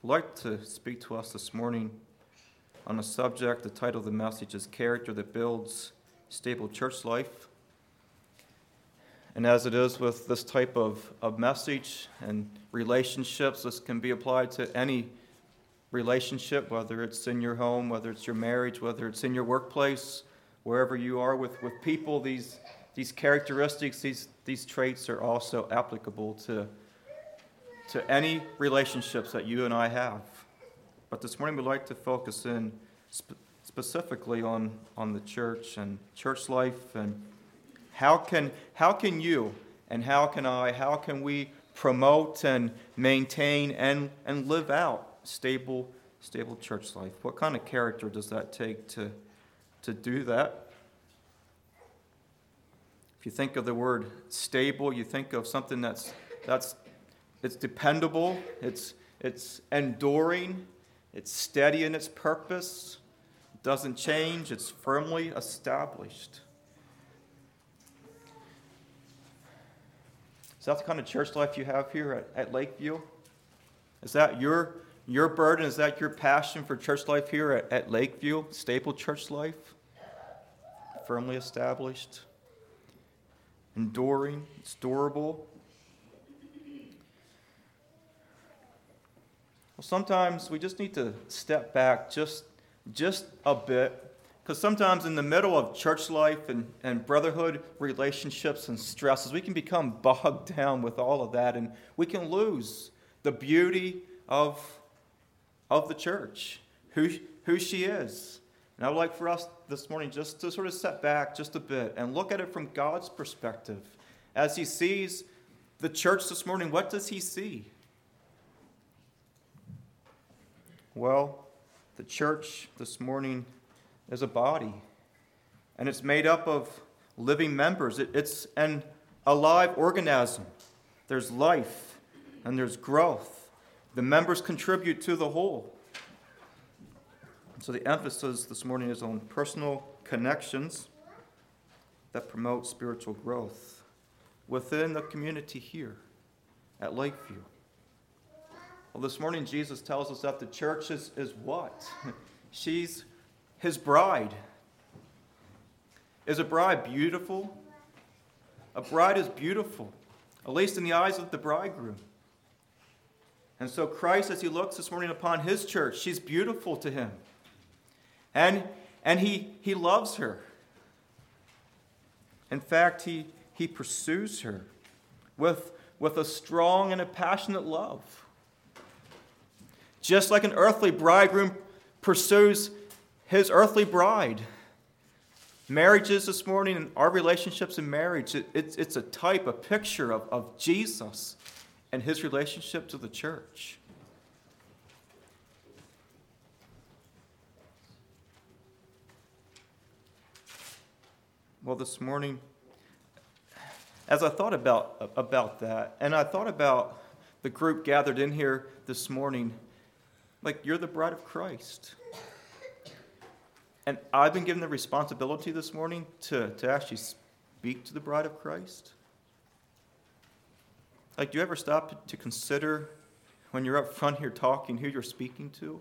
I'd like to speak to us this morning on a subject. The title of the message is Character That Builds Stable Church Life. And as it is with this type of message and relationships, this can be applied to any relationship, whether it's in your home, whether it's your marriage, whether it's in your workplace, wherever you are with people. These characteristics, these traits are also applicable to any relationships that you and I have. But this morning we'd like to focus in specifically on the church and church life, and how can you and how can we promote and maintain and live out stable church life? What kind of character does that take to do that? If you think of the word stable, you think of something that's it's dependable, it's enduring, it's steady in its purpose, it doesn't change, it's firmly established. Is that the kind of church life you have here at Lakeview? Is that your burden? Is that your passion for church life here at Lakeview? Stable church life? Firmly established? Enduring? It's durable? Well, sometimes we just need to step back just a bit, because sometimes in the middle of church life and brotherhood relationships and stresses, we can become bogged down with all of that, and we can lose the beauty of the church, who she is. And I would like for us this morning just to sort of step back just a bit and look at it from God's perspective. As he sees the church this morning, what does he see? Well, the church this morning is a body, and it's made up of living members. It's an alive organism. There's life, and there's growth. The members contribute to the whole. So the emphasis this morning is on personal connections that promote spiritual growth within the community here at Lakeview. Well, this morning Jesus tells us that the church is what? She's his bride. Is a bride beautiful? A bride is beautiful, at least in the eyes of the bridegroom. And so Christ, as he looks this morning upon his church, she's beautiful to him. And he loves her. In fact, he pursues her with a strong and a passionate love. Just like an earthly bridegroom pursues his earthly bride. Marriages this morning and our relationships in marriage, it's a type, a picture of Jesus and his relationship to the church. Well, this morning, as I thought about that, and I thought about the group gathered in here this morning, like, you're the bride of Christ. And I've been given the responsibility this morning to actually speak to the bride of Christ. Like, do you ever stop to consider when you're up front here talking who you're speaking to?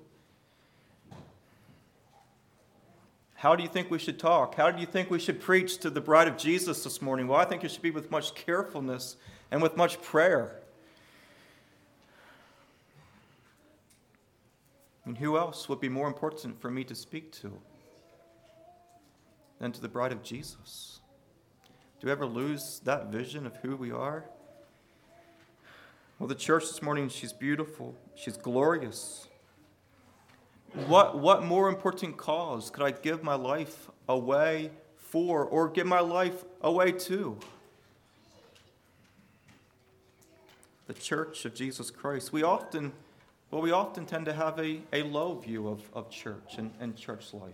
How do you think we should talk? How do you think we should preach to the bride of Jesus this morning? Well, I think it should be with much carefulness and with much prayer. And who else would be more important for me to speak to than to the bride of Jesus? Do we ever lose that vision of who we are? Well, the church this morning, she's beautiful. She's glorious. What more important cause could I give my life away for, or give my life away to? The church of Jesus Christ. We often tend to have a low view of church and church life.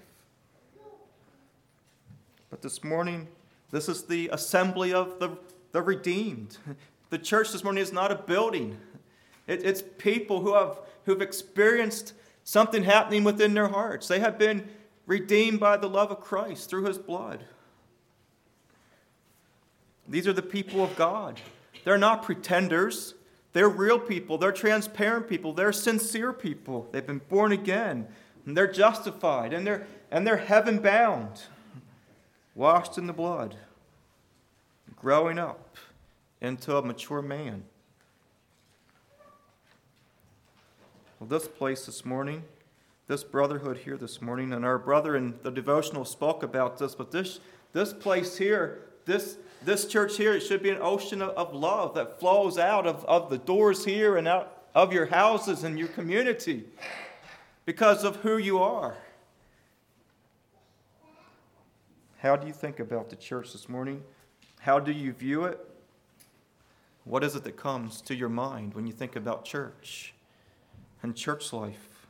But this morning, this is the assembly of the redeemed. The church this morning is not a building. It's people who've experienced something happening within their hearts. They have been redeemed by the love of Christ through his blood. These are the people of God. They're not pretenders. They're real people. They're transparent people. They're sincere people. They've been born again. And they're justified. And they're heaven bound. Washed in the blood. Growing up into a mature man. Well, this place this morning, this brotherhood here this morning, and our brother in the devotional spoke about this, but this place here, this church here, it should be an ocean of love that flows out of the doors here and out of your houses and your community because of who you are. How do you think about the church this morning? How do you view it? What is it that comes to your mind when you think about church and church life?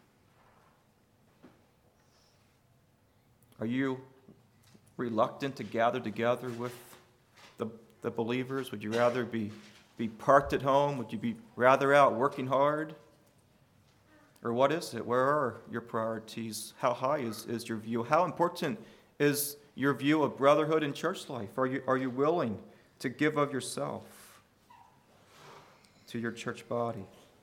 Are you reluctant to gather together with the believers? Would you rather be parked at home? Would you be rather out working hard? Or what is it? Where are your priorities? How high is your view? How important is your view of brotherhood and church life? Are you willing to give of yourself to your church body?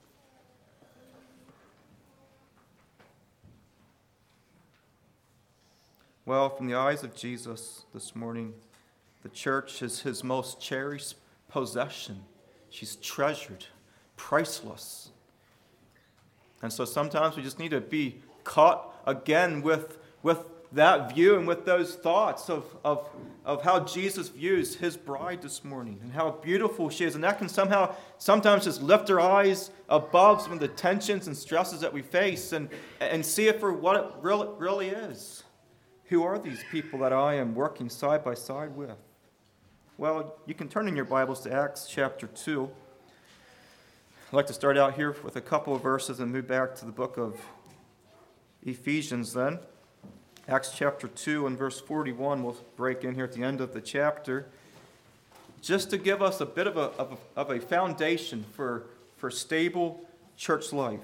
Well, from the eyes of Jesus this morning, the church is his most cherished possession. She's treasured, priceless. And so sometimes we just need to be caught again with that view and with those thoughts of how Jesus views his bride this morning and how beautiful she is. And that can sometimes just lift our eyes above some of the tensions and stresses that we face and see it for what it really is. Who are these people that I am working side by side with? Well, you can turn in your Bibles to Acts chapter 2. I'd like to start out here with a couple of verses and move back to the book of Ephesians then. Acts chapter 2 and verse 41, we'll break in here at the end of the chapter, just to give us a bit of a foundation for stable church life.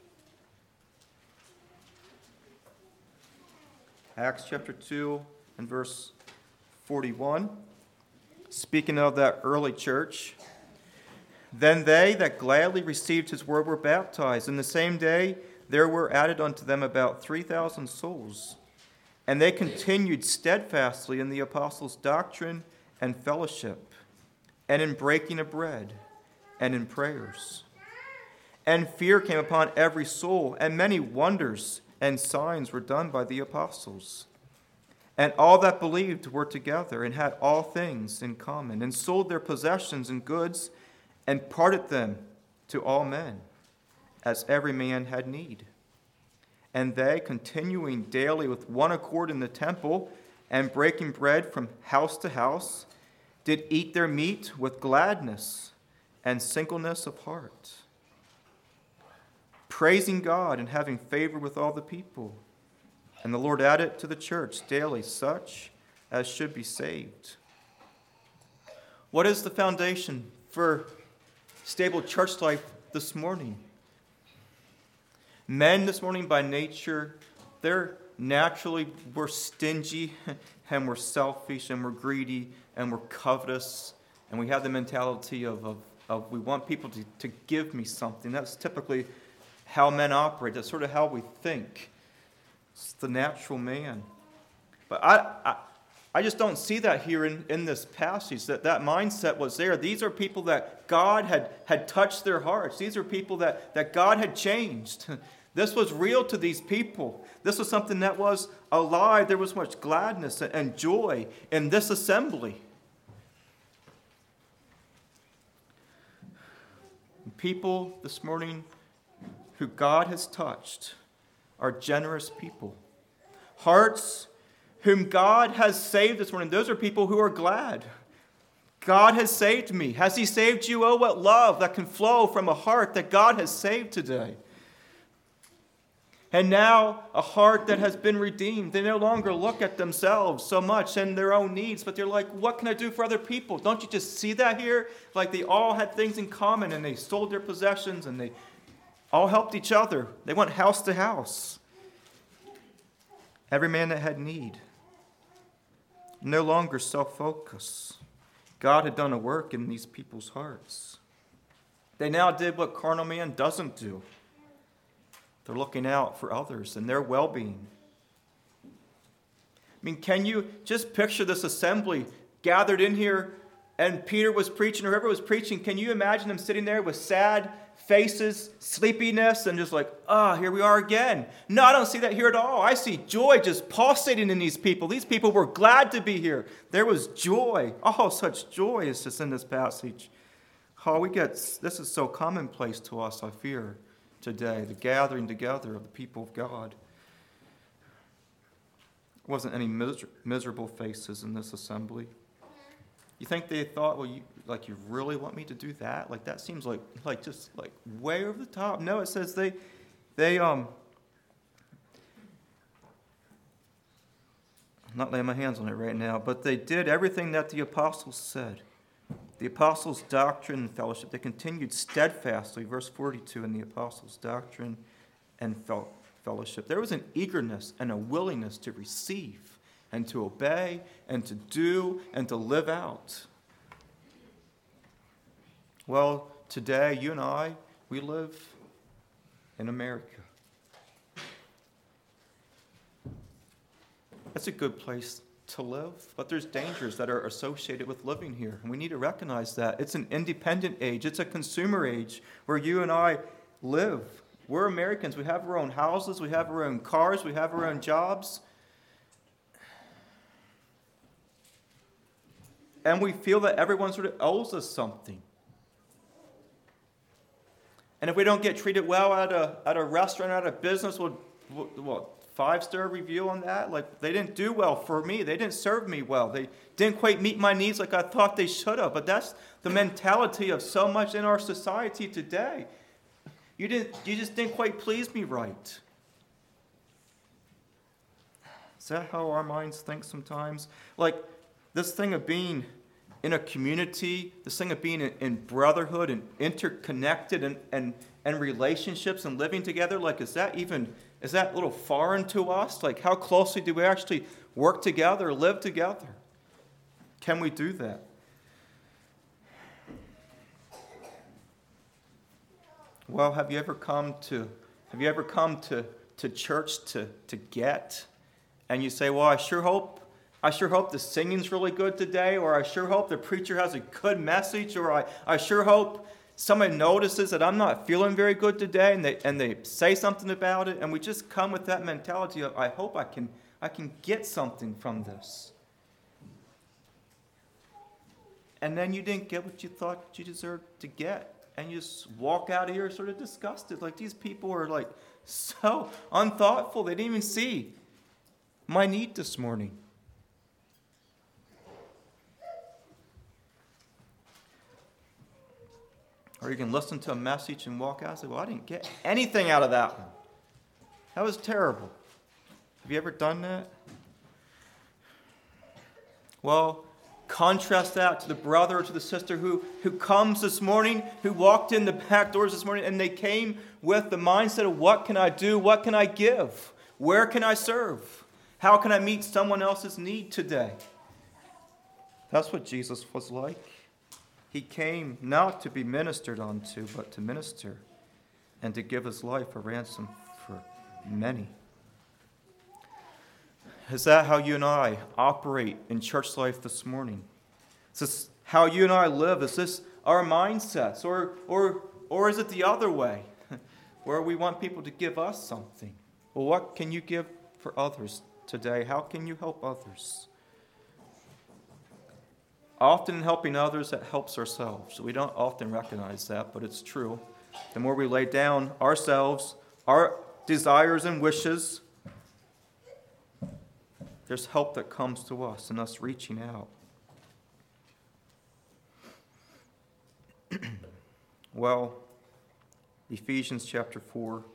Acts chapter 2 and verse 41, speaking of that early church. Then they that gladly received his word were baptized. In the same day there were added unto them about 3,000 souls. And they continued steadfastly in the apostles' doctrine and fellowship, and in breaking of bread, and in prayers. And fear came upon every soul, and many wonders and signs were done by the apostles. And all that believed were together, and had all things in common, and sold their possessions and goods, and parted them to all men, as every man had need. And they, continuing daily with one accord in the temple, and breaking bread from house to house, did eat their meat with gladness and singleness of heart, praising God and having favor with all the people. And the Lord added to the church daily such as should be saved. What is the foundation for stable church life this morning? Men this morning by nature, we're stingy and we're selfish and we're greedy and we're covetous and we have the mentality of we want people to give me something. That's typically how men operate. That's sort of how we think. It's the natural man. But I just don't see that here in this passage, that mindset was there. These are people that God had touched their hearts. These are people that God had changed. This was real to these people. This was something that was alive. There was much gladness and joy in this assembly. People this morning who God has touched are generous people. Hearts whom God has saved this morning. Those are people who are glad. God has saved me. Has he saved you? Oh, what love that can flow from a heart that God has saved today. And now a heart that has been redeemed. They no longer look at themselves so much and their own needs, but they're like, what can I do for other people? Don't you just see that here? Like they all had things in common and they sold their possessions and they all helped each other. They went house to house. Every man that had need. No longer self-focus. God had done a work in these people's hearts. They now did what carnal man doesn't do. They're looking out for others and their well-being. I mean, can you just picture this assembly gathered in here, and Peter was preaching, or whoever was preaching? Can you imagine them sitting there with sad faces, sleepiness, and just like, here we are again? No, I don't see that here at all. I see joy just pulsating in these people. These people were glad to be here. There was joy. Oh, such joy is just in this passage. This is so commonplace to us, I fear, today, the gathering together of the people of God. There wasn't any miserable faces in this assembly. You think they thought, well, you really want me to do that? Like, that seems like way over the top. No, it says they I'm not laying my hands on it right now, but they did everything that the apostles said. The apostles' doctrine and fellowship, they continued steadfastly, verse 42, in the apostles' doctrine and fellowship. There was an eagerness and a willingness to receive and to obey and to do and to live out. Well, today, you and I, we live in America. That's a good place to live, but there's dangers that are associated with living here, and we need to recognize that. It's an independent age. It's a consumer age where you and I live. We're Americans. We have our own houses. We have our own cars. We have our own jobs. And we feel that everyone sort of owes us something. And if we don't get treated well at a restaurant, at a business, what 5-star review on that? Like, they didn't do well for me. They didn't serve me well. They didn't quite meet my needs like I thought they should have. But that's the mentality of so much in our society today. You just didn't quite please me right. Is that how our minds think sometimes? Like, this thing of being in a community, this thing of being in brotherhood and interconnected and relationships and living together, like, is that a little foreign to us? Like, how closely do we actually work together, live together? Can we do that? Well, have you ever come to church to get, and you say, well, I sure hope the singing's really good today, or I sure hope the preacher has a good message, or I sure hope someone notices that I'm not feeling very good today, and they say something about it, and we just come with that mentality of, I hope I can get something from this. And then you didn't get what you thought you deserved to get. And you just walk out of here sort of disgusted. Like, these people are like so unthoughtful. They didn't even see my need this morning. Or you can listen to a message and walk out and say, well, I didn't get anything out of that one. That was terrible. Have you ever done that? Well, contrast that to the brother or to the sister who comes this morning, who walked in the back doors this morning, and they came with the mindset of, what can I do? What can I give? Where can I serve? How can I meet someone else's need today? That's what Jesus was like. He came not to be ministered unto, but to minister and to give his life a ransom for many. Is that how you and I operate in church life this morning? Is this how you and I live? Is this our mindsets? Or is it the other way, where we want people to give us something? Well, what can you give for others today? How can you help others? Often in helping others, that helps ourselves. We don't often recognize that, but it's true. The more we lay down ourselves, our desires and wishes, there's help that comes to us and us reaching out. Well, Ephesians chapter 4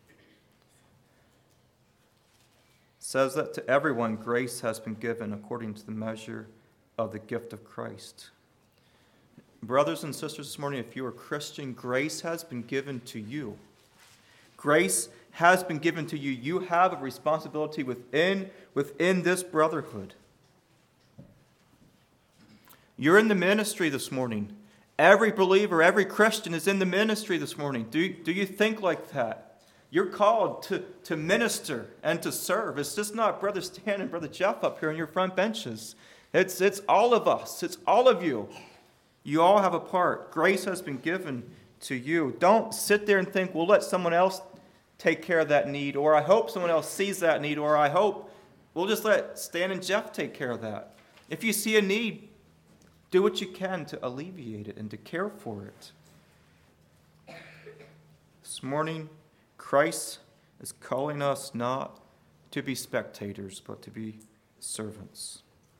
says that to everyone grace has been given according to the measure of the gift of Christ. Brothers and sisters, this morning, if you are a Christian, grace has been given to you. Grace has been given to you. You have a responsibility within this brotherhood. You're in the ministry this morning, Every believer, every Christian is in the ministry this morning. Do you think like that? You're called to minister and to serve. It's just not Brother Stan and Brother Jeff up here on your front benches. It's all of us. It's all of you. You all have a part. Grace has been given to you. Don't sit there and think, we'll let someone else take care of that need, or I hope someone else sees that need, or I hope we'll just let Stan and Jeff take care of that. If you see a need, do what you can to alleviate it and to care for it. This morning, Christ is calling us not to be spectators, but to be servants.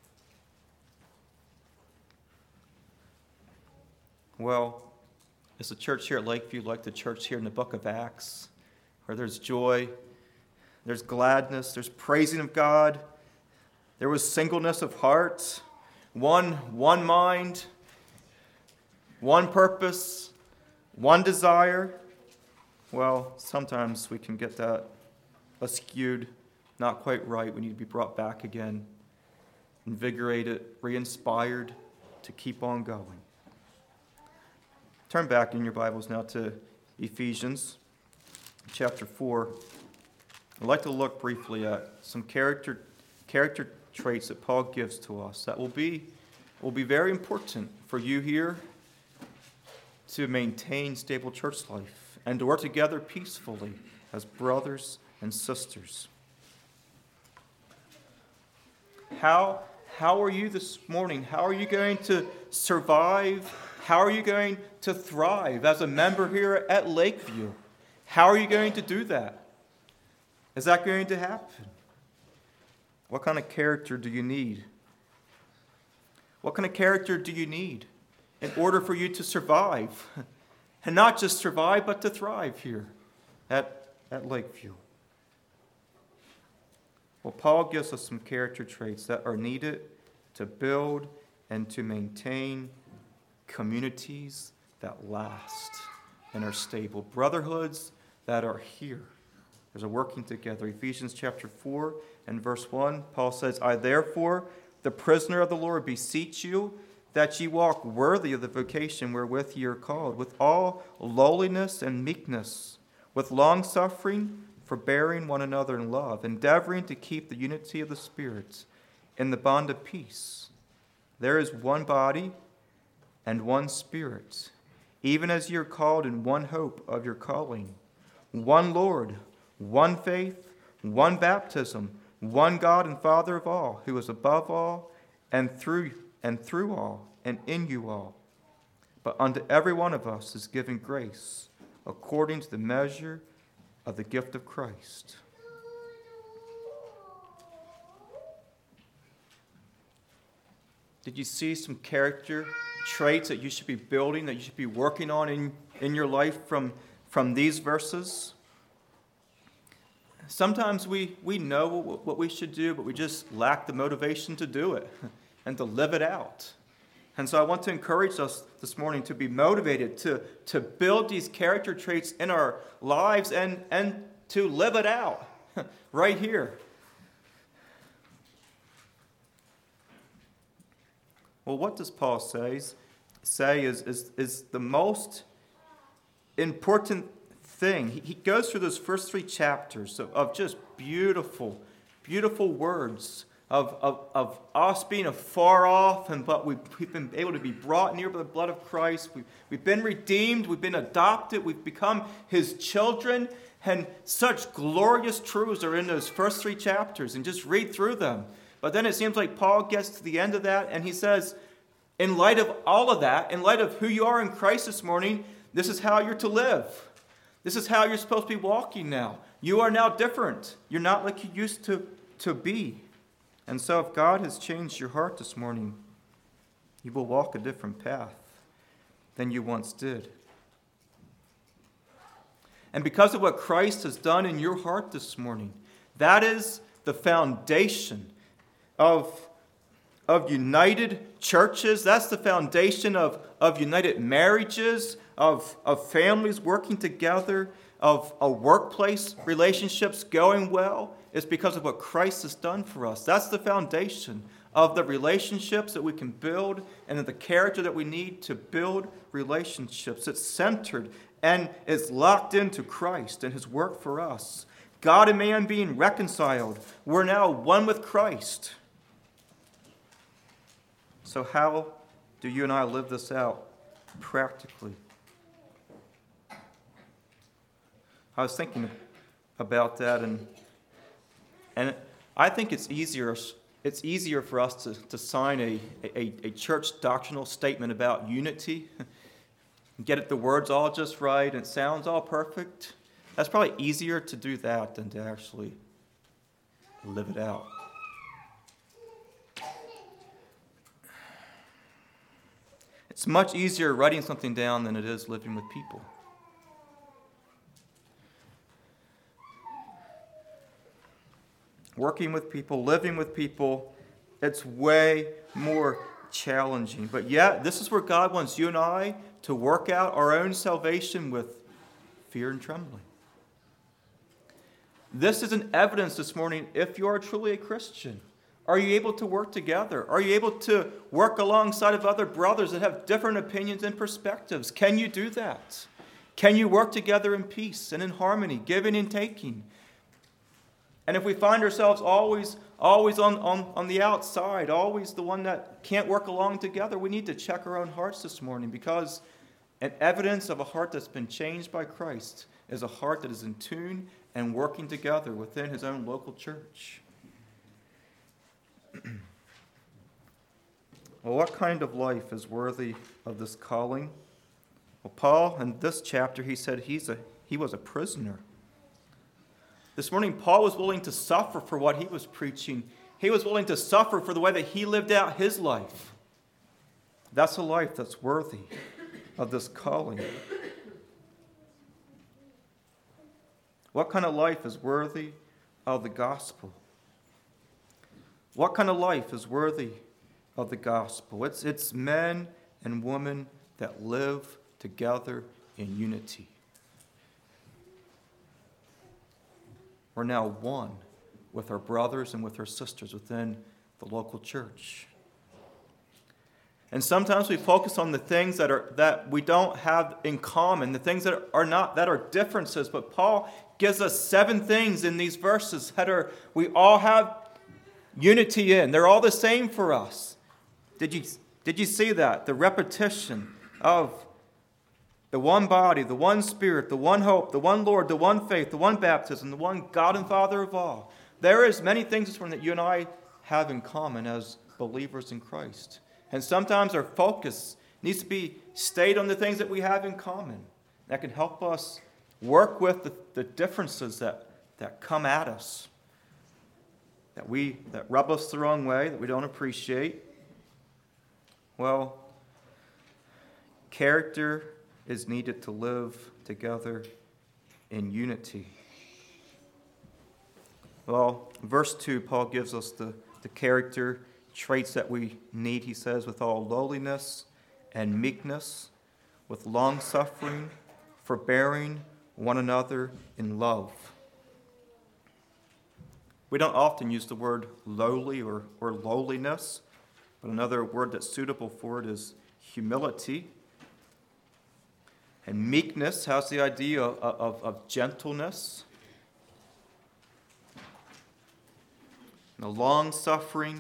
Well, is the church here at Lakeview like the church here in the book of Acts, where there's joy, there's gladness, there's praising of God, there was singleness of heart, one mind, one purpose, one desire? Well, sometimes we can get that askewed, not quite right. We need to be brought back again, invigorated, re-inspired to keep on going. Turn back in your Bibles now to Ephesians chapter 4. I'd like to look briefly at some character traits that Paul gives to us that will be very important for you here to maintain stable church life and to work together peacefully as brothers and sisters. How are you this morning? How are you going to survive? How are you going to thrive as a member here at Lakeview? How are you going to do that? Is that going to happen? What kind of character do you need? What kind of character do you need in order for you to survive? And not just survive, but to thrive here at Lakeview. Well, Paul gives us some character traits that are needed to build and to maintain communities that last and are stable. Brotherhoods that are here. There's a working together. Ephesians chapter 4 and verse 1, Paul says, I therefore, the prisoner of the Lord, beseech you that ye walk worthy of the vocation wherewith ye are called, with all lowliness and meekness, with longsuffering, forbearing one another in love, endeavoring to keep the unity of the Spirit in the bond of peace. There is one body and one Spirit, even as ye are called in one hope of your calling, one Lord, one faith, one baptism, one God and Father of all, who is above all and through all and in you all. But unto every one of us is given grace according to the measure of the gift of Christ. Did you see some character traits that you should be building, that you should be working on in your life from these verses? Sometimes we know what we should do, but we just lack the motivation to do it and to live it out. And so I want to encourage us this morning to be motivated to build these character traits in our lives and to live it out right here. Well, what does Paul say is the most important thing. He goes through those first 3 chapters of just beautiful, beautiful words of us being afar off, but we've been able to be brought near by the blood of Christ. We've been redeemed. We've been adopted. We've become His children. And such glorious truths are in those first 3 chapters, and just read through them. But then it seems like Paul gets to the end of that, and he says, in light of all of that, in light of who you are in Christ this morning, this is how you're to live. This is how you're supposed to be walking now. You are now different. You're not like you used to be. And so if God has changed your heart this morning, you will walk a different path than you once did. And because of what Christ has done in your heart this morning, that is the foundation of united churches. That's the foundation of united marriages, of families working together, of workplace relationships going well. It's because of what Christ has done for us. That's the foundation of the relationships that we can build and of the character that we need to build relationships. It's centered and is locked into Christ and his work for us. God and man being reconciled. We're now one with Christ. So how do you and I live this out practically? I was thinking about that, and I think it's easier for us to sign a church doctrinal statement about unity, get the words all just right, and it sounds all perfect. That's probably easier to do that than to actually live it out. It's much easier writing something down than it is living with people. Working with people, living with people, it's way more challenging. But yet, this is where God wants you and I to work out our own salvation with fear and trembling. This is an evidence this morning if you are truly a Christian. Are you able to work together? Are you able to work alongside of other brothers that have different opinions and perspectives? Can you do that? Can you work together in peace and in harmony, giving and taking? And if we find ourselves always on the outside, always the one that can't work along together, we need to check our own hearts this morning, because an evidence of a heart that's been changed by Christ is a heart that is in tune and working together within his own local church. Well, what kind of life is worthy of this calling? Well, Paul, in this chapter, he said he was a prisoner. This morning, Paul was willing to suffer for what he was preaching. He was willing to suffer for the way that he lived out his life. That's a life that's worthy of this calling. What kind of life is worthy of the gospel? What kind of life is worthy of the gospel? It's men and women that live together in unity. We're now one with our brothers and with our sisters within the local church. And sometimes we focus on the things that we don't have in common, the things that are differences. But Paul gives us 7 things in these verses that we all have unity in. They're all the same for us. Did you see that? The repetition of the one body, the one Spirit, the one hope, the one Lord, the one faith, the one baptism, the one God and Father of all. There is many things this morning that you and I have in common as believers in Christ. And sometimes our focus needs to be stayed on the things that we have in common. That can help us work with the differences that come at us, that rub us the wrong way, that we don't appreciate. Well, character is needed to live together in unity. Well, verse 2, Paul gives us the character traits that we need, he says, with all lowliness and meekness, with long-suffering, forbearing one another in love. We don't often use the word lowly or lowliness, but another word that's suitable for it is humility. And meekness has the idea of gentleness. Now, long-suffering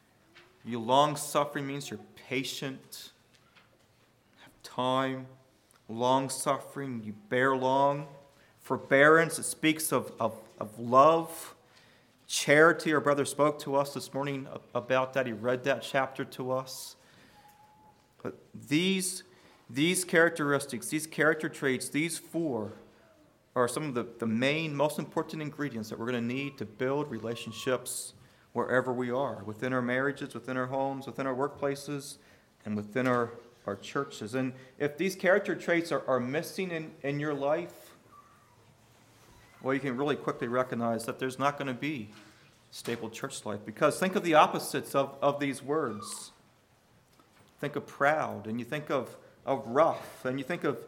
means you're patient, have time. Long-suffering, you bear long. Forbearance, it speaks of love. Charity, our brother spoke to us this morning about that. He read that chapter to us. But these characteristics, these character traits, these 4 are some of the main, most important ingredients that we're going to need to build relationships wherever we are, within our marriages, within our homes, within our workplaces, and within our churches. And if these character traits are missing in your life, well, you can really quickly recognize that there's not going to be stable church life. Because think of the opposites of these words. Think of proud, and you think of rough, and you think of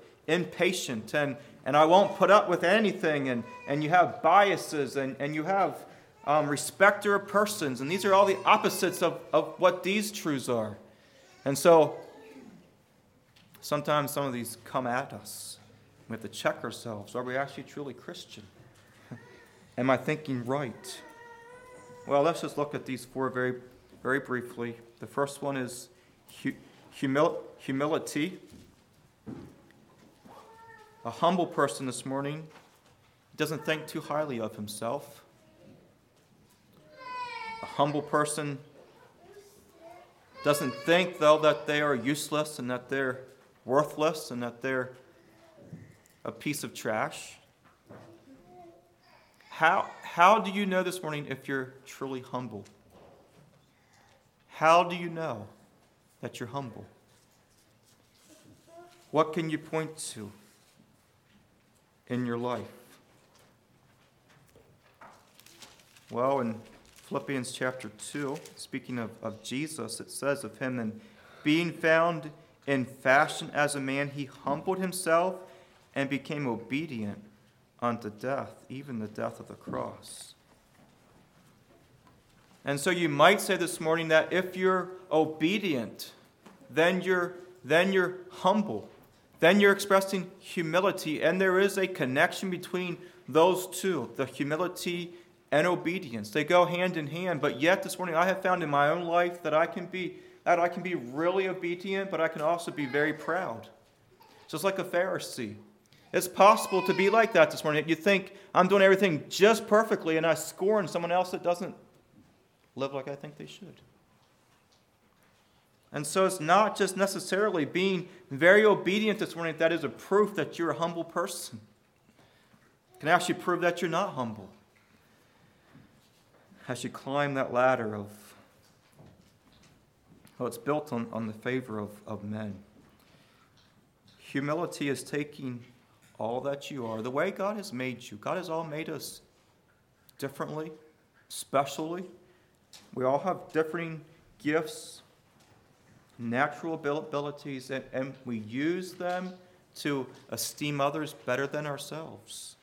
impatient, and I won't put up with anything, and you have biases, and you have respecter of persons. And these are all the opposites of what these truths are. And so sometimes some of these come at us. We have to check ourselves. Are we actually truly Christian? Am I thinking right? Well, let's just look at these four very, very briefly. The first one is humility. A humble person this morning doesn't think too highly of himself. A humble person doesn't think, though, that they are useless and that they're worthless and that they're a piece of trash. How do you know this morning if you're truly humble? How do you know that you're humble? What can you point to in your life? Well, in Philippians chapter 2, speaking of Jesus, it says of him, and being found in fashion as a man, he humbled himself and became obedient unto death, even the death of the cross. And so you might say this morning that if you're obedient, then you're humble. Then you're expressing humility, and there is a connection between those two, the humility and obedience. They go hand in hand, but yet this morning I have found in my own life that I can be really obedient, but I can also be very proud. Just like a Pharisee. It's possible to be like that this morning. You think, I'm doing everything just perfectly, and I scorn someone else that doesn't live like I think they should. And so it's not just necessarily being very obedient this morning that is a proof that you're a humble person. It can actually prove that you're not humble. As you climb that ladder it's built on the favor of men. Humility is taking all that you are, the way God has made you. God has all made us differently, specially. We all have differing gifts, natural abilities, and we use them to esteem others better than ourselves.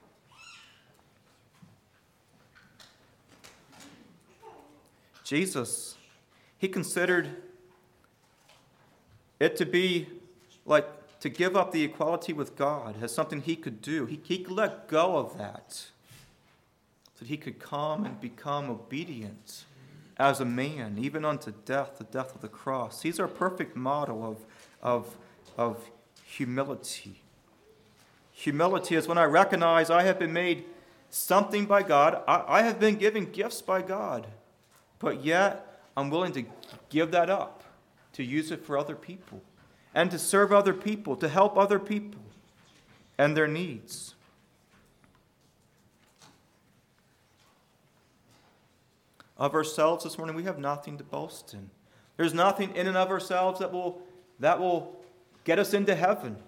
Jesus, he considered it to be like to give up the equality with God as something he could do. He could let go of that so that he could come and become obedient as a man, even unto death, the death of the cross. He's our perfect model of humility. Humility is when I recognize I have been made something by God. I have been given gifts by God, but yet I'm willing to give that up, to use it for other people, and to serve other people, to help other people and their needs. Of ourselves this morning, we have nothing to boast in. There's nothing in and of ourselves that will get us into heaven.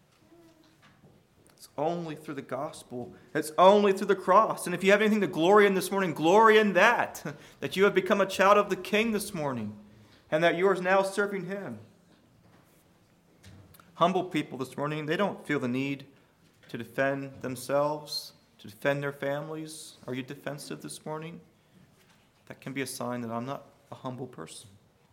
It's only through the gospel. It's only through the cross. And if you have anything to glory in this morning, glory in that you have become a child of the King this morning, and that you are now serving him. Humble people this morning, they don't feel the need to defend themselves, to defend their families. Are you defensive this morning? That can be a sign that I'm not a humble person.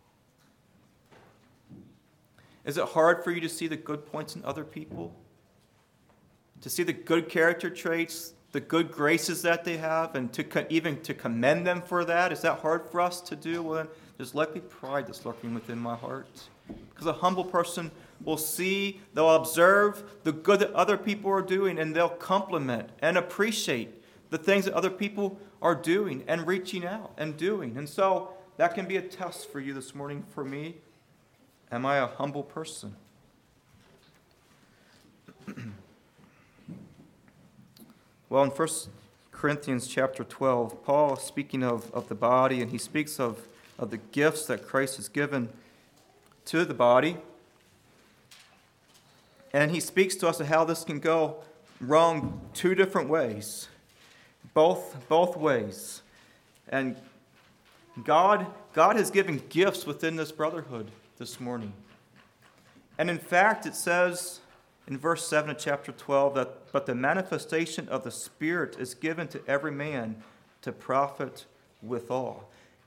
Is it hard for you to see the good points in other people? To see the good character traits, the good graces that they have, and even to commend them for that? Is that hard for us to do? Well, then there's likely pride that's lurking within my heart. Because a humble person will see, they'll observe the good that other people are doing, and they'll compliment and appreciate the things that other people are doing and reaching out and doing. And so that can be a test for you this morning, for me. Am I a humble person? Well, in 1 Corinthians chapter 12, Paul is speaking of the body, and he speaks of the gifts that Christ has given to the body. And he speaks to us of how this can go wrong two different ways. Both ways. And God has given gifts within this brotherhood this morning. And in fact, it says in verse 7 of chapter 12 that, but the manifestation of the Spirit is given to every man to profit withal.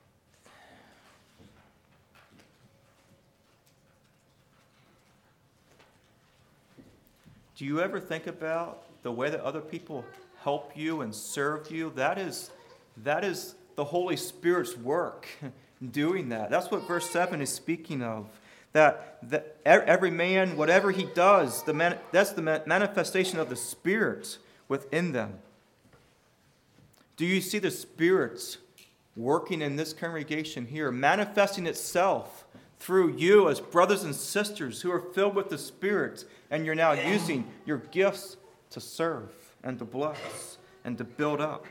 Do you ever think about the way that other people help you and serve you? That is the Holy Spirit's work doing that. That's what verse 7 is speaking of. That every man, whatever he does, that's the manifestation of the Spirit within them. Do you see the Spirit working in this congregation here, manifesting itself through you as brothers and sisters who are filled with the Spirit, and you're now using your gifts to serve and to bless and to build up?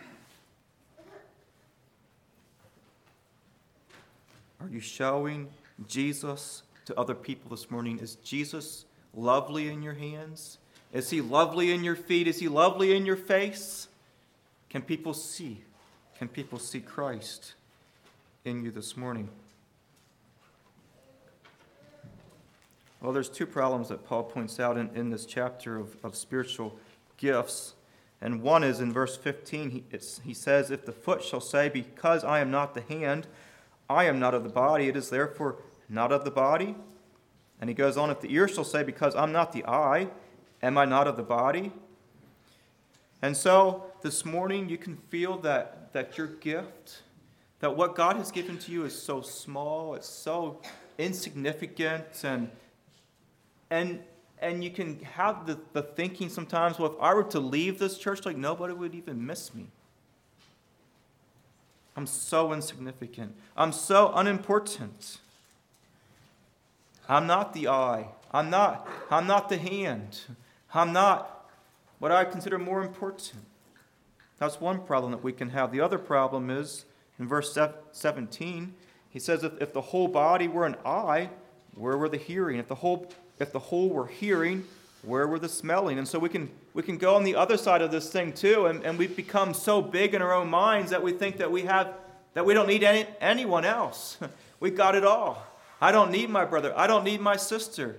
Are you showing Jesus to other people this morning? Is Jesus lovely in your hands? Is he lovely in your feet? Is he lovely in your face? Can people see? Can people see Christ in you this morning? Well, there's two problems that Paul points out in this chapter of spiritual gifts. And one is in verse 15. He says, if the foot shall say, because I am not the hand, I am not of the body, it is therefore not of the body. And he goes on, if the ear shall say, because I'm not the eye, am I not of the body? And so this morning you can feel that your gift, that what God has given to you is so small, it's so insignificant, and you can have the thinking sometimes, well, if I were to leave this church, like nobody would even miss me. I'm so insignificant. I'm so unimportant. I'm not the eye. I'm not the hand. I'm not what I consider more important. That's one problem that we can have. The other problem is, in verse 17, he says, if the whole body were an eye, where were the hearing? If the whole were hearing, where were the smelling? And so we can go on the other side of this thing too, and we've become so big in our own minds that we think that we don't need anyone else. We got it all. I don't need my brother. I don't need my sister.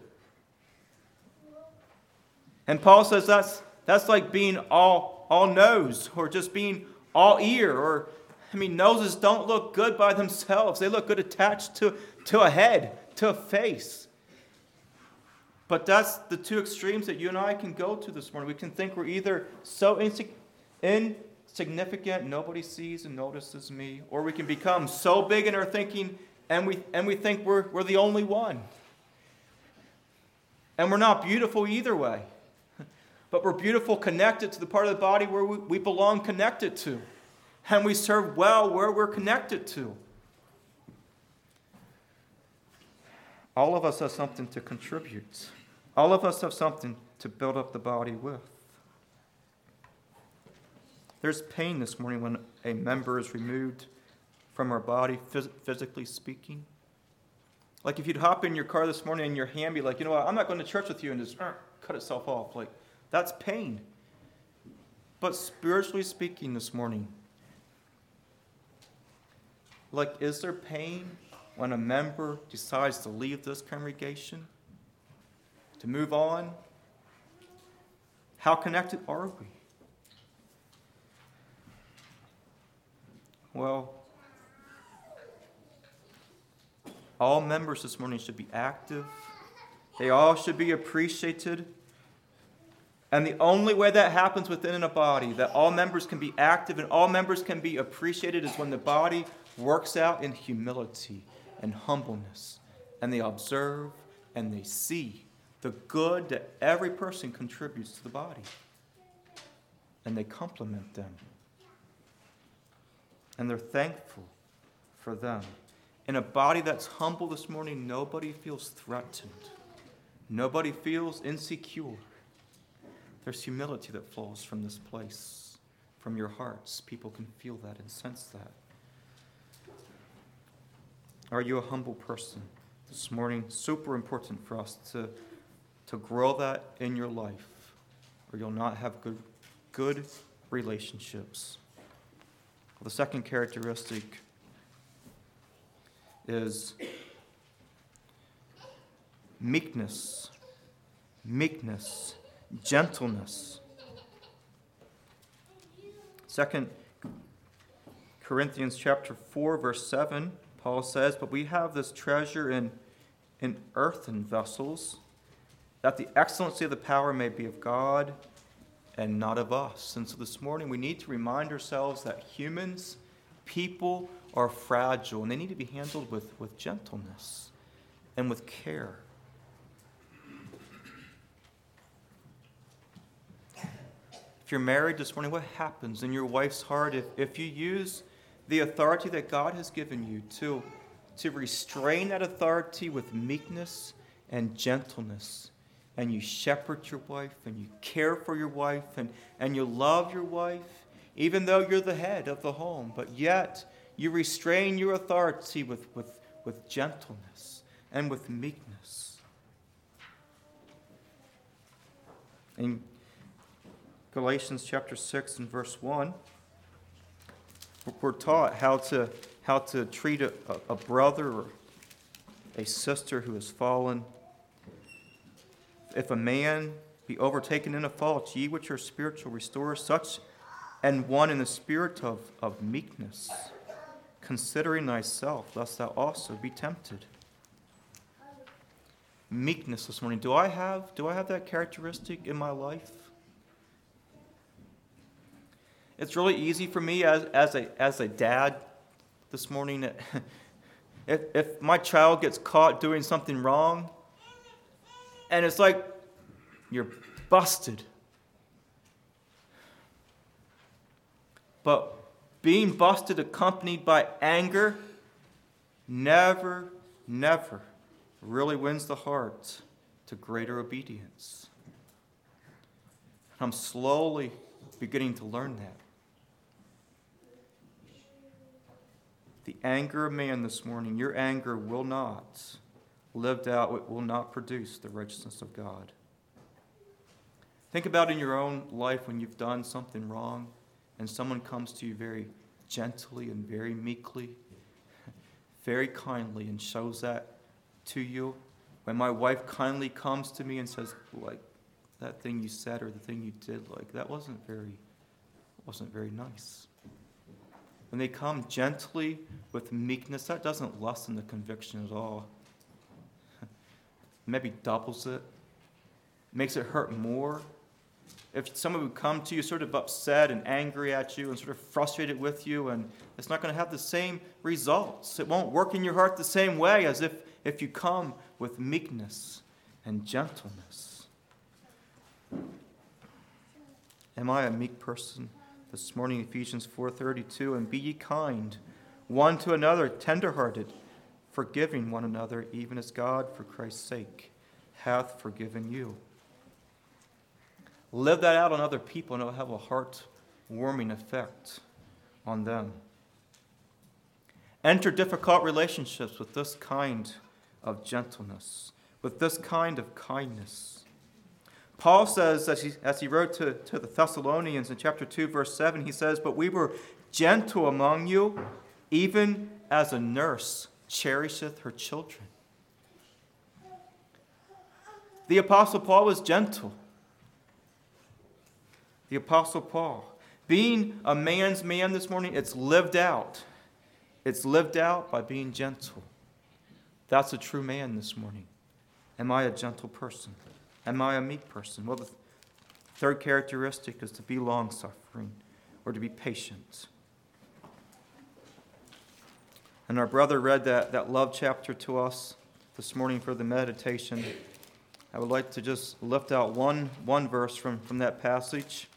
And Paul says that's like being all nose, or just being all ear, noses don't look good by themselves. They look good attached to a head, to a face. But that's the two extremes that you and I can go to this morning. We can think we're either so insignificant, nobody sees and notices me, or we can become so big in our thinking and we think we're the only one. And we're not beautiful either way. But we're beautiful connected to the part of the body where we belong connected to. And we serve well where we're connected to. All of us have something to contribute. All of us have something to build up the body with. There's pain this morning when a member is removed from our body, physically speaking. Like if you'd hop in your car this morning and your hand be like, you know what, I'm not going to church with you, and just cut itself off. Like, that's pain. But spiritually speaking this morning, like, is there pain when a member decides to leave this congregation, to move on? How connected are we? Well, all members this morning should be active. They all should be appreciated. And the only way that happens within a body, that all members can be active and all members can be appreciated, is when the body works out in humility and humbleness. And they observe and they see the good that every person contributes to the body. And they compliment them. And they're thankful for them. In a body that's humble this morning, nobody feels threatened. Nobody feels insecure. There's humility that flows from this place, from your hearts. People can feel that and sense that. Are you a humble person this morning? Super important for us to grow that in your life, or you'll not have good relationships. Well, the second characteristic is meekness, gentleness. Second Corinthians chapter 4, verse 7, Paul says, "But we have this treasure in earthen vessels, that the excellency of the power may be of God and not of us." And so this morning we need to remind ourselves that humans, people, are fragile, and they need to be handled with gentleness and with care. If you're married this morning, what happens in your wife's heart if you use the authority that God has given you to restrain that authority with meekness and gentleness, and you shepherd your wife, and you care for your wife, and you love your wife, even though you're the head of the home, but yet you restrain your authority with gentleness and with meekness. In Galatians chapter 6 and verse 1, we're taught how to treat a brother or a sister who has fallen. "If a man be overtaken in a fault, ye which are spiritual, restore such an one in the spirit of meekness, considering thyself, lest thou also be tempted." Meekness this morning. Do I have that characteristic in my life? It's really easy for me as a dad this morning. If my child gets caught doing something wrong, and it's like, you're busted. But being busted accompanied by anger never really wins the heart to greater obedience. I'm slowly beginning to learn that. The anger of man this morning, your anger will not, lived out, it will not produce the righteousness of God. Think about in your own life when you've done something wrong and someone comes to you very gently and very meekly, very kindly, and shows that to you. When my wife kindly comes to me and says, like, that thing you said or the thing you did, like, that wasn't very nice. When they come gently with meekness, that doesn't lessen the conviction at all. Maybe doubles it, makes it hurt more. If someone would come to you sort of upset and angry at you and sort of frustrated with you, and it's not going to have the same results. It won't work in your heart the same way as if you come with meekness and gentleness. Am I a meek person? This morning, Ephesians 4:32, "And be ye kind, one to another, tenderhearted, forgiving one another, even as God, for Christ's sake, hath forgiven you." Live that out on other people, and it will have a heart-warming effect on them. Enter difficult relationships with this kind of gentleness, with this kind of kindness. Paul says, as he wrote to the Thessalonians in chapter 2, verse 7, he says, "But we were gentle among you, even as a nurse cherisheth her children." The Apostle Paul was gentle. The Apostle Paul. Being a man's man this morning, it's lived out. It's lived out by being gentle. That's a true man this morning. Am I a gentle person? Am I a meek person? Well, the third characteristic is to be long-suffering or to be patient. And our brother read that love chapter to us this morning for the meditation. I would like to just lift out one verse from that passage.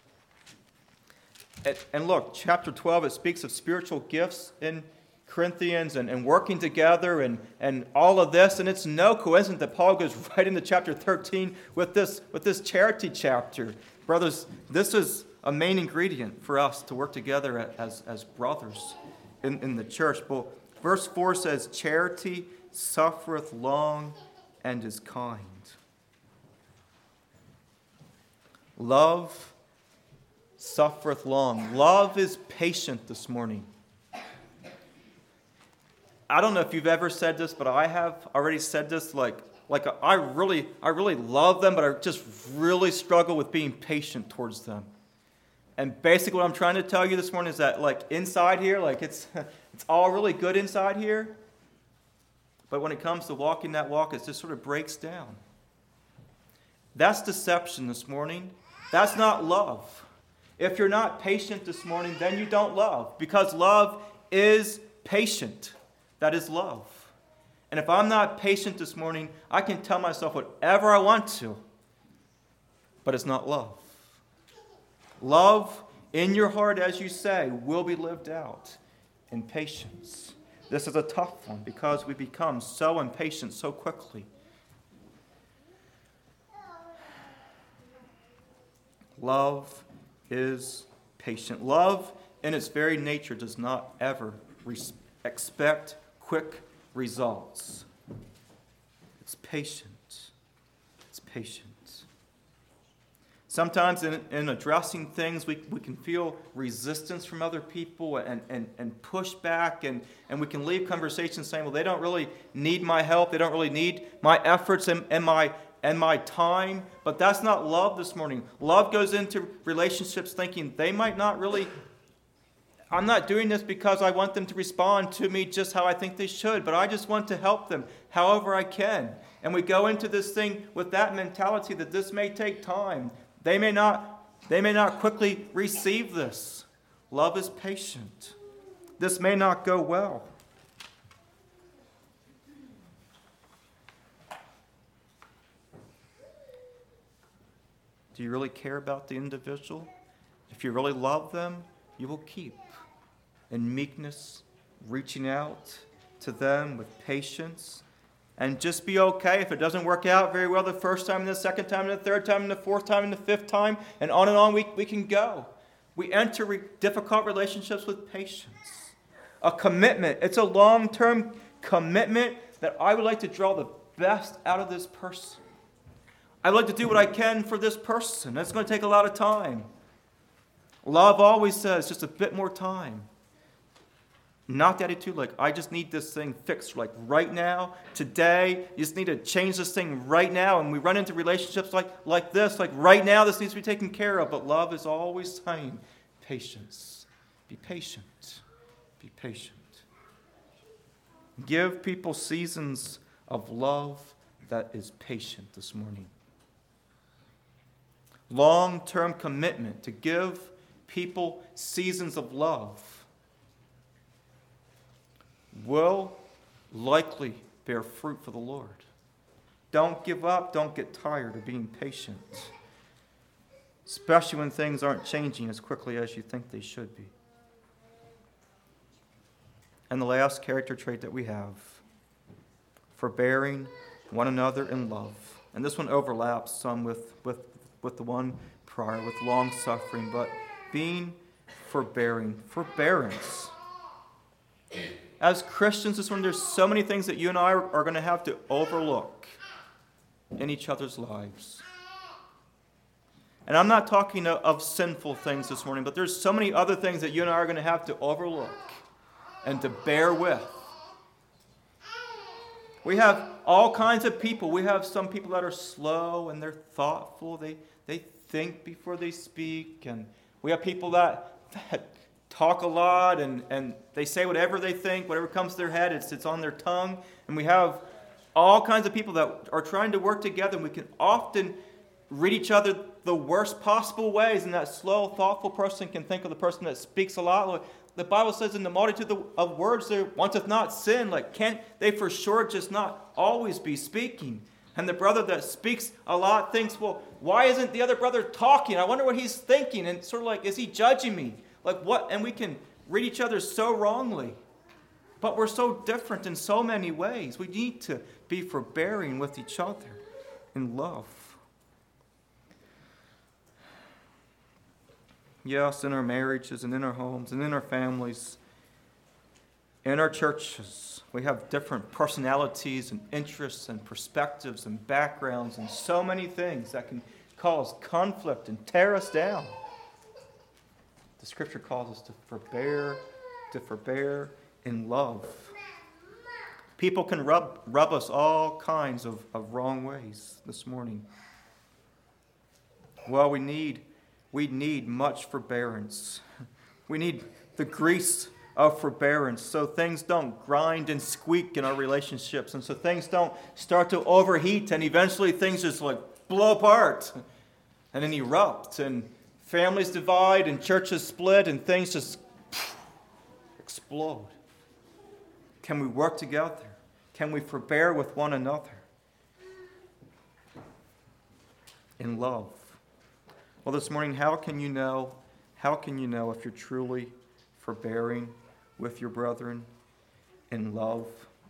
And look, chapter 12, it speaks of spiritual gifts in Corinthians and working together and all of this. And it's no coincidence that Paul goes right into chapter 13 with this charity chapter. Brothers, this is a main ingredient for us to work together as brothers in the church. But verse 4 says, "Charity suffereth long and is kind." Love suffereth long. Love is patient this morning. I don't know if you've ever said this, but I have already said this. Like I really love them, but I just really struggle with being patient towards them. And basically what I'm trying to tell you this morning is that like inside here, like it's all really good inside here. But when it comes to walking that walk, it just sort of breaks down. That's deception this morning. That's not love. If you're not patient this morning, then you don't love. Because love is patient. That is love. And if I'm not patient this morning, I can tell myself whatever I want to. But it's not love. Love in your heart, as you say, will be lived out in patience. This is a tough one because we become so impatient so quickly. Love is patient. Love, in its very nature, does not ever expect quick results. It's patient. It's patient. Sometimes in addressing things, we can feel resistance from other people and pushback, and we can leave conversations saying, well, they don't really need my help. They don't really need my efforts and my time. But that's not love this morning. Love goes into relationships thinking they might not really, I'm not doing this because I want them to respond to me just how I think they should, but I just want to help them however I can. And we go into this thing with that mentality that this may take time. They may not quickly receive this. Love is patient. This may not go well. Do you really care about the individual? If you really love them, you will keep in meekness, reaching out to them with patience. And just be okay if it doesn't work out very well the first time, and the second time, and the third time, and the fourth time, and the fifth time, and on we can go. We enter difficult relationships with patience. A commitment. It's a long-term commitment that I would like to draw the best out of this person. I would like to do what I can for this person. That's going to take a lot of time. Love always says just a bit more time. Not the attitude like, I just need this thing fixed like right now, today. You just need to change this thing right now. And we run into relationships like this, like right now this needs to be taken care of. But love is always saying, patience. Be patient. Be patient. Give people seasons of love that is patient this morning. Long-term commitment to give people seasons of love will likely bear fruit for the Lord. Don't give up. Don't get tired of being patient, especially when things aren't changing as quickly as you think they should be. And the last character trait that we have, forbearing one another in love. And this one overlaps some with the one prior, with long-suffering, but being forbearing. Forbearance. As Christians this morning, there's so many things that you and I are going to have to overlook in each other's lives. And I'm not talking of sinful things this morning, but there's so many other things that you and I are going to have to overlook and to bear with. We have all kinds of people. We have some people that are slow and they're thoughtful. They think before they speak. And we have people that talk a lot and they say whatever they think, whatever comes to their head, it's on their tongue. And we have all kinds of people that are trying to work together, and we can often read each other the worst possible ways, and that slow, thoughtful person can think of the person that speaks a lot. The Bible says in the multitude of words there wanteth not sin. Like, can't they for sure just not always be speaking? And the brother that speaks a lot thinks, well, why isn't the other brother talking? I wonder what he's thinking. And sort of like, is he judging me? Like what? And we can read each other so wrongly. But we're so different in so many ways. We need to be forbearing with each other in love. Yes, in our marriages and in our homes and in our families, in our churches, we have different personalities and interests and perspectives and backgrounds and so many things that can cause conflict and tear us down. The Scripture calls us to forbear in love. People can rub us all kinds of wrong ways this morning. Well, we we need much forbearance. We need the grease of forbearance so things don't grind and squeak in our relationships, and so things don't start to overheat and eventually things just like blow apart and then erupt and families divide and churches split and things just explode. Can we work together? Can we forbear with one another in love? Well, this morning, how can you know if you're truly forbearing with your brethren in love?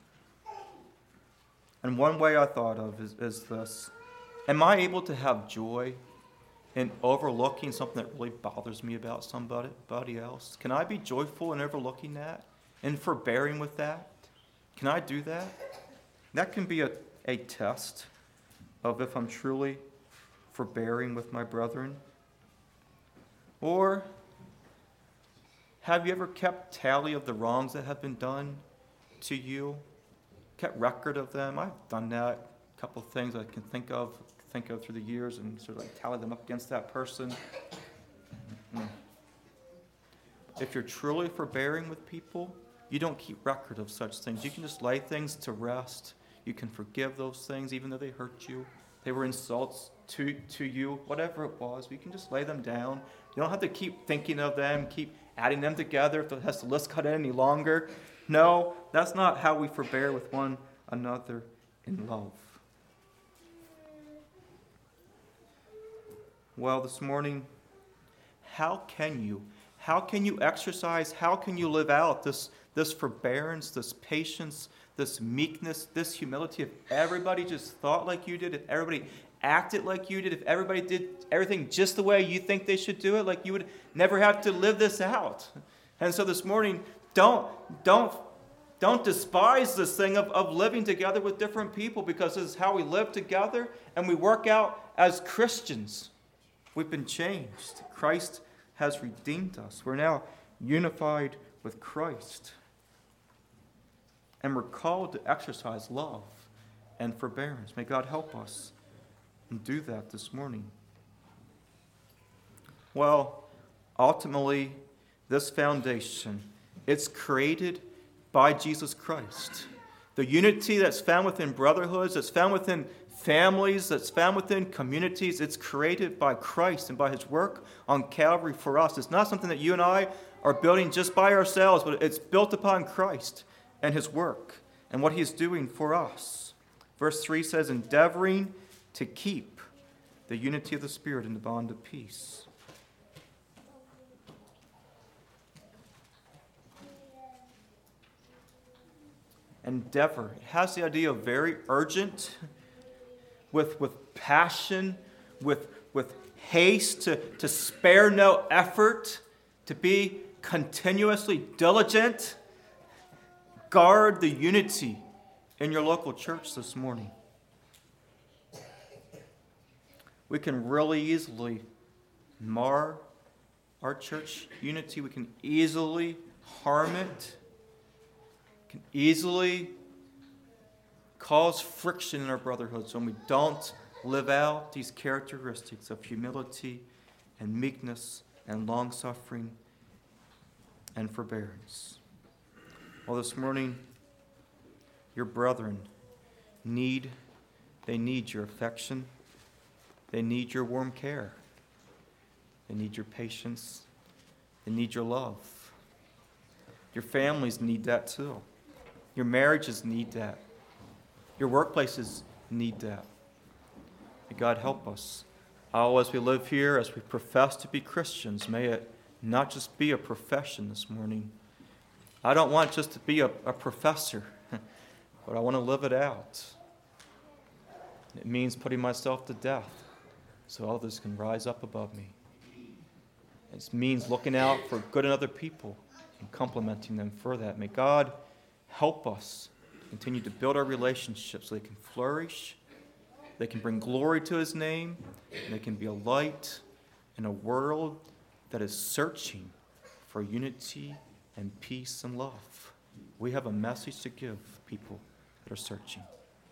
And one way I thought of is this. Am I able to have joy in overlooking something that really bothers me about somebody else? Can I be joyful in overlooking that and forbearing with that? Can I do that? That can be a test of if I'm truly forbearing with my brethren. Or have you ever kept tally of the wrongs that have been done to you? Kept record of them? I've done that. A couple of things I can think of through the years and sort of like tally them up against that person. If you're truly forbearing with people, you don't keep record of such things. You can just lay things to rest. You can forgive those things even though they hurt you. They were insults to you, whatever it was. We can just lay them down. You don't have to keep thinking of them, keep adding them together if it has the list cut in any longer. No, that's not how we forbear with one another in love. Well, this morning, how can you exercise, how can you live out this forbearance, this patience, this meekness, this humility? If everybody just thought like you did, if everybody acted like you did, if everybody did everything just the way you think they should do it, like you would never have to live this out. And so this morning, don't despise this thing of living together with different people, because this is how we live together and we work out as Christians. We've been changed. Christ has redeemed us. We're now unified with Christ. And we're called to exercise love and forbearance. May God help us and do that this morning. Well, ultimately, this foundation, it's created by Jesus Christ. The unity that's found within brotherhoods, that's found within families, that's found within communities, it's created by Christ and by his work on Calvary for us. It's not something that you and I are building just by ourselves, but it's built upon Christ and his work and what he's doing for us. Verse 3 says, endeavoring to keep the unity of the Spirit in the bond of peace. Endeavor. It has the idea of very urgent, with passion, with haste, to spare no effort, to be continuously diligent. Guard the unity in your local church this morning. We can really easily mar our church unity. We can easily harm it. We can easily cause friction in our brotherhoods when we don't live out these characteristics of humility and meekness and long-suffering and forbearance. Well, this morning, your brethren need your affection. They need your warm care. They need your patience. They need your love. Your families need that too. Your marriages need that. Your workplaces need that. May God help us. All as we live here, as we profess to be Christians, may it not just be a profession this morning. I don't want just to be a professor, but I want to live it out. It means putting myself to death so others can rise up above me. It means looking out for good in other people and complimenting them for that. May God help us continue to build our relationships so they can flourish, they can bring glory to his name, and they can be a light in a world that is searching for unity and peace and love. We have a message to give people that are searching.